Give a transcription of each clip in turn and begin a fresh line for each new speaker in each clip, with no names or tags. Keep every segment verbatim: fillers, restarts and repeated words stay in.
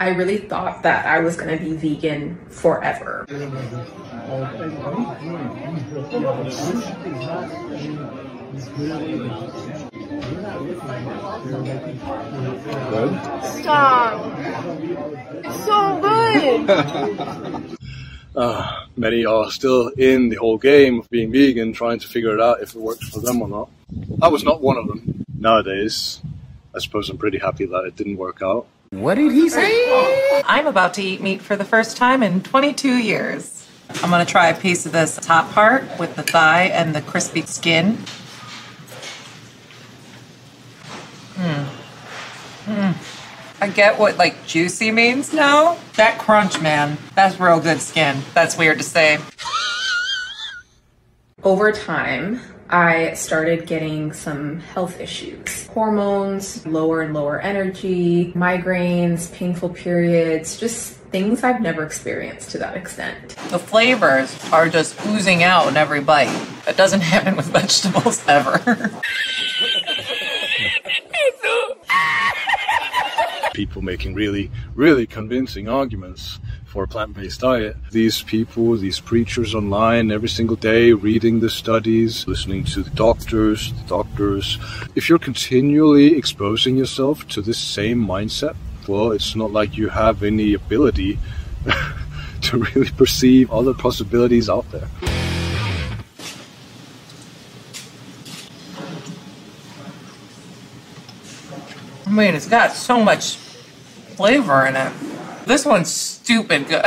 I really thought that I was gonna be vegan forever.
Good?
Stop. It's so good.
uh, many are still in the whole game of being vegan, trying to figure it out if it works for them or not. I was not one of them. Nowadays, I suppose I'm pretty happy that it didn't work out.
What did he say?
I'm about to eat meat for the first time in twenty-two years. I'm gonna try a piece of this top part with the thigh and the crispy skin. Mm. Mm. I get what like juicy means now. That crunch, man, that's real good skin. That's weird to say.
Over time, I started getting some health issues. Hormones, lower and lower energy, migraines, painful periods, just things I've never experienced to that extent.
The flavors are just oozing out in every bite. That doesn't happen with vegetables ever.
People making really, really convincing arguments for a plant-based diet. These people, these preachers online every single day, reading the studies, listening to the doctors, the doctors. If you're continually exposing yourself to this same mindset, well, it's not like you have any ability to really perceive other possibilities out there.
I mean, it's got so much flavor in it. This one's stupid good.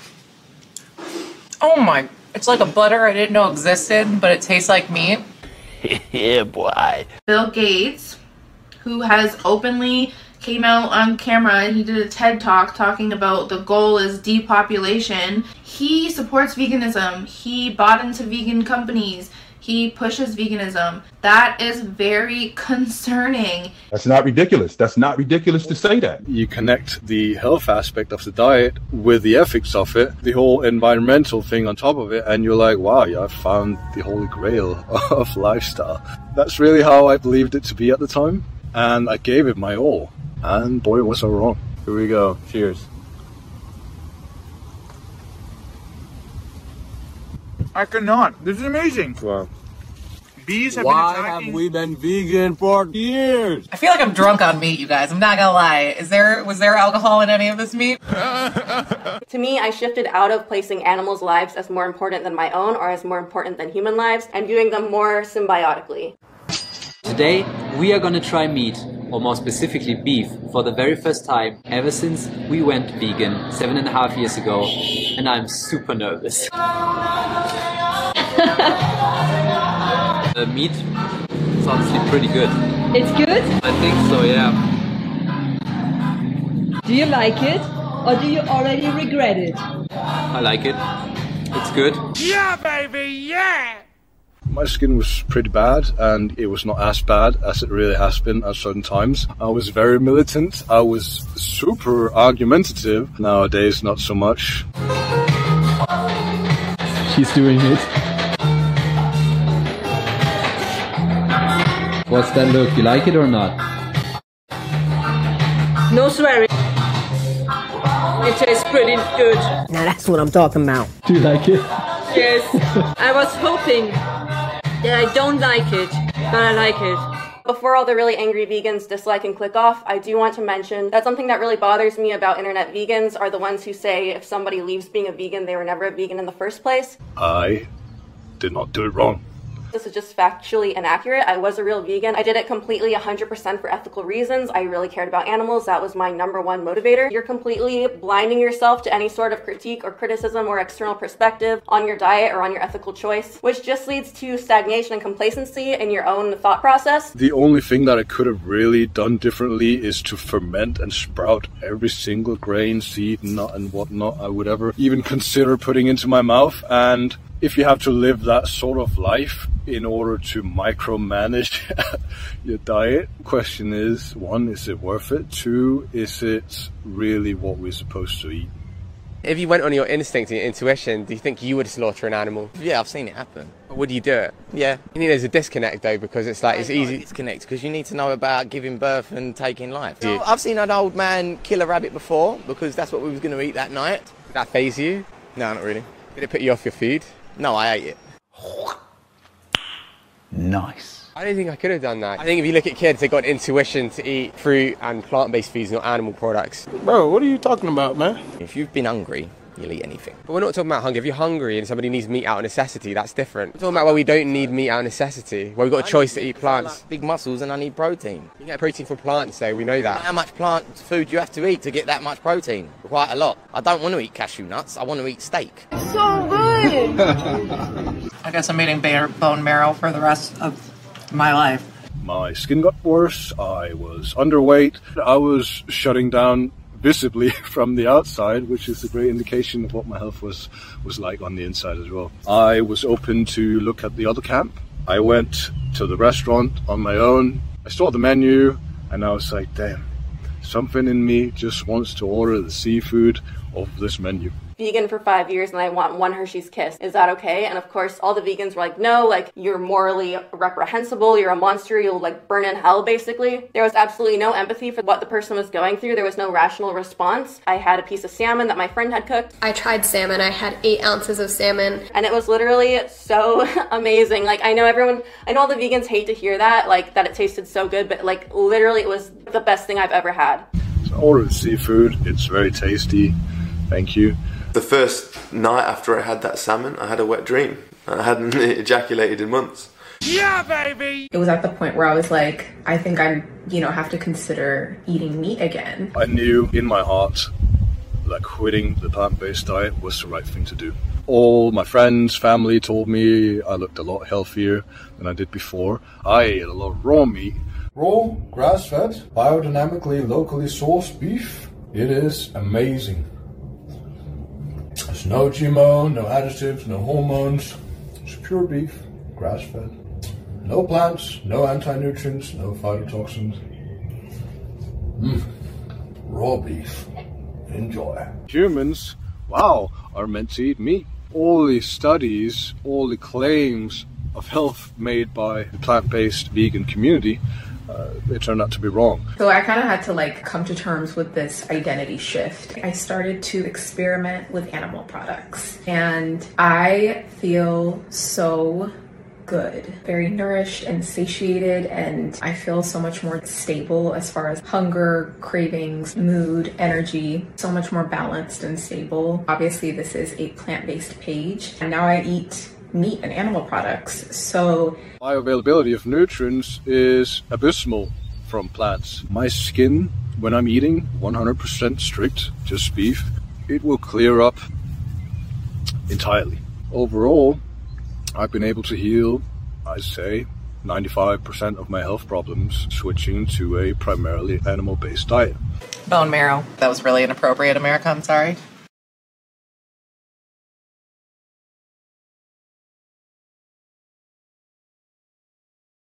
Oh my, it's like a butter I didn't know existed, but it tastes like meat.
Yeah, boy.
Bill Gates, who has openly came out on camera, he did a TED Talk talking about the goal is depopulation. He supports veganism. He bought into vegan companies. He pushes veganism. That is very concerning.
That's not ridiculous. That's not ridiculous to say that.
You connect the health aspect of the diet with the ethics of it, the whole environmental thing on top of it, and you're like, wow, yeah, I found the holy grail of lifestyle. That's really how I believed it to be at the time, and I gave it my all. And boy, was I wrong.
Here we go. Cheers.
I cannot. This is amazing.
Wow.
Bees have
Why
been attacking...
have we been vegan for years?
I feel like I'm drunk on meat, you guys. I'm not gonna lie. Is there was there alcohol in any of this meat?
To me, I shifted out of placing animals' lives as more important than my own or as more important than human lives and viewing them more symbiotically.
Today, we are gonna try meat, or more specifically beef, for the very first time ever since we went vegan seven and a half years ago, and I'm super nervous. The meat is honestly pretty good.
It's good?
I think so, yeah.
Do you like it, or do you already regret it?
I like it. It's good.
Yeah, baby, yeah!
My skin was pretty bad, and it was not as bad as it really has been at certain times. I was very militant. I was super argumentative. Nowadays, not so much.
She's doing it. What's that look? You like it or not?
No swearing. It tastes pretty good.
Now that's what I'm talking about.
Do you like it?
Yes. I was hoping that I don't like it, but I like it.
Before all the really angry vegans dislike and click off, I do want to mention that something that really bothers me about internet vegans are the ones who say if somebody leaves being a vegan, they were never a vegan in the first place.
I did not do it wrong.
This is just factually inaccurate. I was a real vegan. I did it completely one hundred percent for ethical reasons. I really cared about animals. That was my number one motivator. You're completely blinding yourself to any sort of critique or criticism or external perspective on your diet or on your ethical choice, which just leads to stagnation and complacency in your own thought process.
The only thing that I could have really done differently is to ferment and sprout every single grain, seed, nut, and whatnot I would ever even consider putting into my mouth. And if you have to live that sort of life in order to micromanage your diet, the question is, one, is it worth it? Two, is it really what we're supposed to eat?
If you went on your instinct and your intuition, do you think you would slaughter an animal?
Yeah, I've seen it happen.
Would you do it?
Yeah.
You think there's a disconnect though, because it's like, it's easy.
Disconnect, because you need to know about giving birth and taking life.
Do you?
I've seen an old man kill a rabbit before, because that's what we was going to eat that night.
Did that faze you?
No, not really.
Did it put you off your food?
No, I ate it.
Nice.
I don't think I could have done that. I think if you look at kids, they've got intuition to eat fruit and plant-based foods, not animal products.
Bro, what are you talking about, man?
If you've been hungry, you'll eat anything.
But we're not talking about hunger. If you're hungry and somebody needs meat out of necessity, that's different. We're talking about where we don't need meat out of necessity, where we've got a choice to eat plants.
Like big muscles and I need protein.
You get protein from plants though, we know that.
How much plant food you have to eat to get that much protein? Quite a lot. I don't want to eat cashew nuts, I want to eat steak.
So good!
I guess I'm eating bare bone marrow for the rest of my life.
My skin got worse, I was underweight, I was shutting down visibly from the outside, which is a great indication of what my health was, was like on the inside as well. I was open to look at the other camp. I went to the restaurant on my own, I saw the menu, and I was like, damn, something in me just wants to order the seafood off this menu.
Vegan for five years and I want one Hershey's Kiss. Is that okay? And of course, all the vegans were like, no, like, you're morally reprehensible, you're a monster, you'll like burn in hell, basically. There was absolutely no empathy for what the person was going through. There was no rational response. I had a piece of salmon that my friend had cooked.
I tried salmon. I had eight ounces of salmon.
And it was literally so amazing. Like, I know everyone, I know all the vegans hate to hear that, like, that it tasted so good, but like, literally it was the best thing I've ever had.
So I ordered seafood, it's very tasty, thank you.
The first night after I had that salmon, I had a wet dream. I hadn't ejaculated in months.
Yeah, baby!
It was at the point where I was like, I think I'm, you know, have to consider eating meat again.
I knew in my heart that quitting the plant-based diet was the right thing to do. All my friends, family told me I looked a lot healthier than I did before. I ate a lot of raw meat.
Raw, grass-fed, biodynamically, locally sourced beef. It is amazing. There's no G M O, no additives, no hormones. It's pure beef, grass-fed. No plants, no anti-nutrients, no phytotoxins. Mmm, raw beef. Enjoy.
Humans, wow, are meant to eat meat. All the studies, all the claims of health made by the plant-based vegan community, uh, they turned out to be wrong.
So I kind of had to like come to terms with this identity shift. I started to experiment with animal products and I feel so good, very nourished and satiated, and I feel so much more stable as far as hunger, cravings, mood, energy, so much more balanced and stable. Obviously this is a plant-based page and now I eat meat and animal products, so
bioavailability of nutrients is abysmal from plants. My skin, when I'm eating one hundred percent strict, just beef, it will clear up entirely. Overall, I've been able to heal, I'd say, ninety-five percent of my health problems switching to a primarily animal-based diet.
Bone marrow. That was really inappropriate, America. I'm sorry.